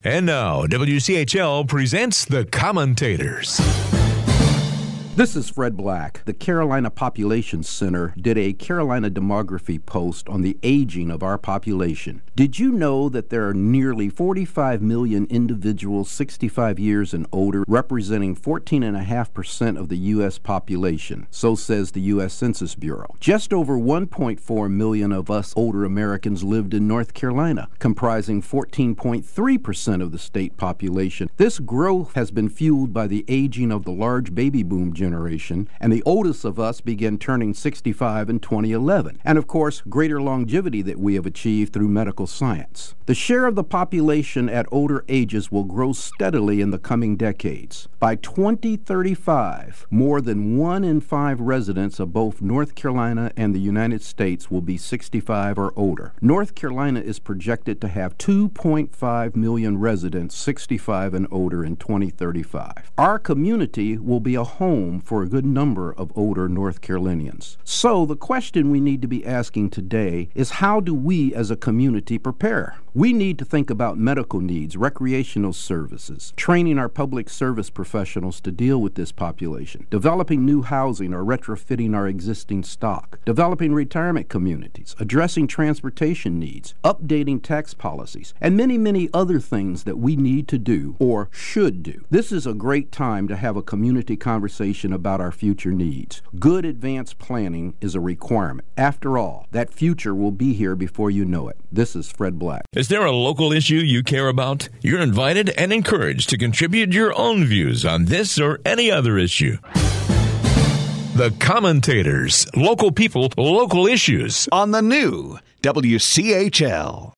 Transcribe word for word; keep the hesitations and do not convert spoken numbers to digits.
And now, W C H L presents The Commentators. This is Fred Black. The Carolina Population Center did a Carolina demography post on the aging of our population. Did you know that there are nearly forty-five million individuals sixty-five years and older, representing fourteen point five percent of the U S population? So says the U S Census Bureau. Just over one point four million of us older Americans lived in North Carolina, comprising fourteen point three percent of the state population. This growth has been fueled by the aging of the large baby boom generation, and the oldest of us began turning sixty-five in twenty eleven. And of course, greater longevity that we have achieved through medical science. The share of the population at older ages will grow steadily in the coming decades. By twenty thirty-five, more than one in five residents of both North Carolina and the United States will be sixty-five or older. North Carolina is projected to have two point five million residents sixty-five and older in twenty thirty-five. Our community will be a home for a good number of older North Carolinians. So the question we need to be asking today is, how do we as a community prepare? We need to think about medical needs, recreational services, training our public service professionals to deal with this population, developing new housing or retrofitting our existing stock, developing retirement communities, addressing transportation needs, updating tax policies, and many, many other things that we need to do or should do. This is a great time to have a community conversation about our future needs. Good advanced planning is a requirement. After all, that future will be here before you know it. This is Fred Black. Is there a local issue you care about? You're invited and encouraged to contribute your own views on this or any other issue. The Commentators. Local people, local issues. On the new W C H L.